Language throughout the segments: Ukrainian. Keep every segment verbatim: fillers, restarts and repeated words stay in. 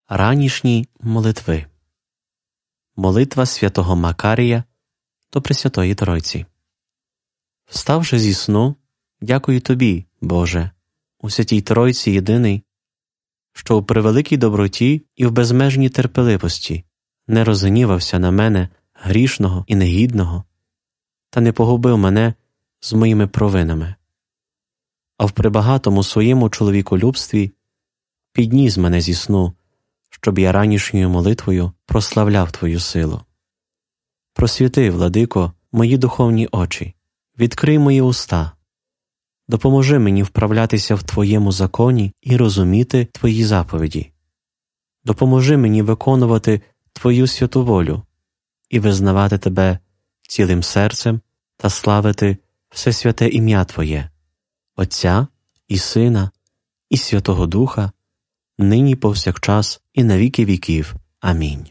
Ранішні молитви. Молитва святого Макарія до Пресвятої Тройці. Вставши зі сну, дякую Тобі, Боже, у Святій Тройці єдиний, що у превеликій доброті і в безмежній терпеливості не розгнівався на мене, грішного і негідного, та не погубив мене з моїми провинами, а в пребагатому своєму чоловіколюбстві підніс мене зі сну, щоб я ранішньою молитвою прославляв Твою силу. Просвіти, Владико, мої духовні очі, відкрий мої уста, допоможи мені вправлятися в Твоєму законі і розуміти Твої заповіді. Допоможи мені виконувати Твою святу волю і визнавати Тебе цілим серцем та славити все святе ім'я Твоє, Отця і Сина і Святого Духа, нині повсякчас і на віки віків. Амінь.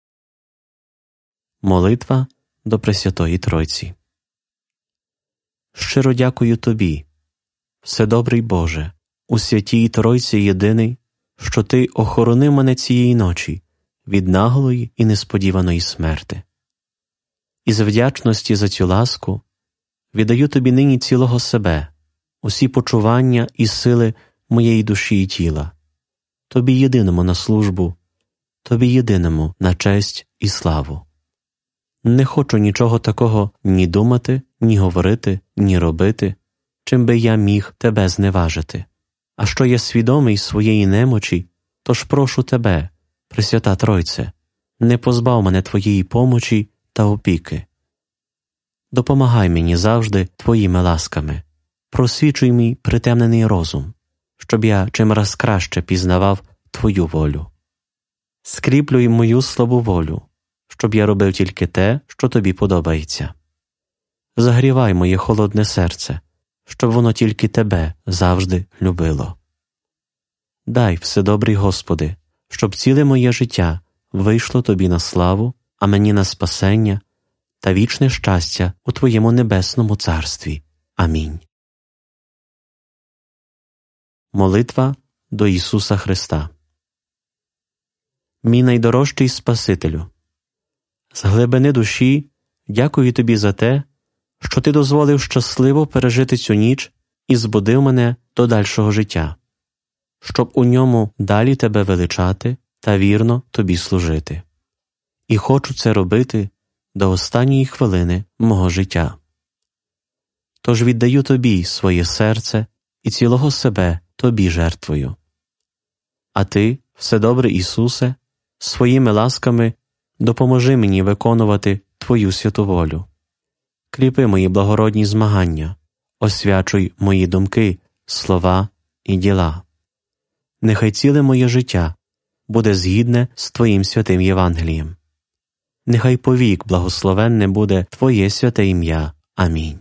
Молитва до Пресвятої Тройці. Щиро дякую Тобі, Вседобрий Боже, у Святій Тройці єдиний, що Ти охоронив мене цієї ночі від наглої і несподіваної смерти. Із вдячності за цю ласку віддаю Тобі нині цілого себе, усі почування і сили моєї душі і тіла, Тобі єдиному на службу, Тобі єдиному на честь і славу. Не хочу нічого такого ні думати, ні говорити, ні робити, чим би я міг Тебе зневажити. А що я свідомий своєї немочі, тож прошу Тебе, Пресвята Тройце, не позбав мене Твоєї помочі та опіки. Допомагай мені завжди Твоїми ласками, просвічуй мій притемнений розум, щоб я чимраз краще пізнавав Твою волю. Скріплюй мою слабу волю, щоб я робив тільки те, що Тобі подобається. Загрівай моє холодне серце, щоб воно тільки Тебе завжди любило. Дай, Вседобрий Господи, щоб ціле моє життя вийшло Тобі на славу, а мені на спасення та вічне щастя у Твоєму небесному царстві. Амінь. Молитва до Ісуса Христа. Мій найдорожчий Спасителю, з глибини душі дякую Тобі за те, що Ти дозволив щасливо пережити цю ніч і збудив мене до дальшого життя, щоб у ньому далі Тебе величати та вірно Тобі служити. І хочу це робити до останньої хвилини мого життя. Тож віддаю Тобі своє серце і цілого себе Тобі жертвою. А Ти, Вседобрий Ісусе, своїми ласками допоможи мені виконувати Твою святу волю. Кріпи мої благородні змагання, освячуй мої думки, слова і діла. Нехай ціле моє життя буде згідне з Твоїм святим Євангелієм. Нехай повік благословенне буде Твоє святе ім'я. Амінь.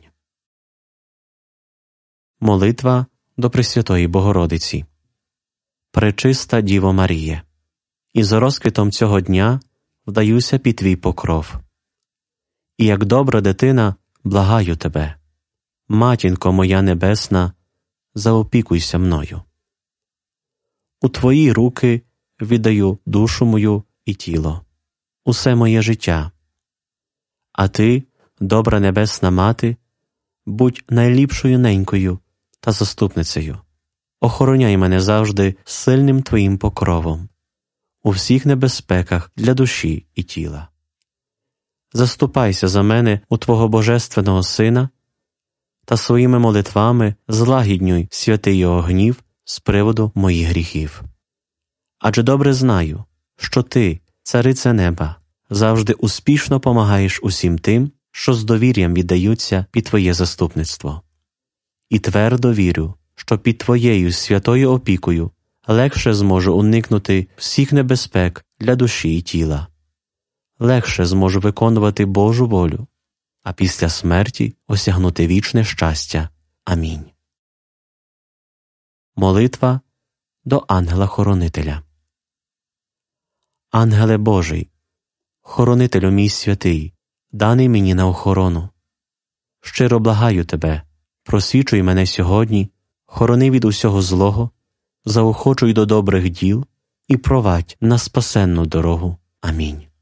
Молитва до Пресвятої Богородиці. Пречиста Діво Маріє, із розквітом цього дня вдаюся під Твій покров. І як добра дитина благаю Тебе, Матінко моя небесна, заопікуйся мною. У Твої руки віддаю душу мою і тіло, усе моє життя. А Ти, добра небесна Мати, будь найліпшою ненькою та заступницею. Охороняй мене завжди сильним Твоїм покровом у всіх небезпеках для душі і тіла. Заступайся за мене у Твого Божественного Сина та своїми молитвами злагіднюй святий Його гнів з приводу моїх гріхів. Адже добре знаю, що Ти, Царице неба, завжди успішно помагаєш усім тим, що з довір'ям віддаються під Твоє заступництво. І твердо вірю, що під Твоєю святою опікою легше зможу уникнути всіх небезпек для душі і тіла. Легше зможу виконувати Божу волю, а після смерті осягнути вічне щастя. Амінь. Молитва до Ангела-Хоронителя. Ангеле Божий, Хоронителю мій святий, даний мені на охорону, щиро благаю Тебе, просвічуй мене сьогодні, хорони від усього злого, заохочуй до добрих діл і провадь на спасенну дорогу. Амінь.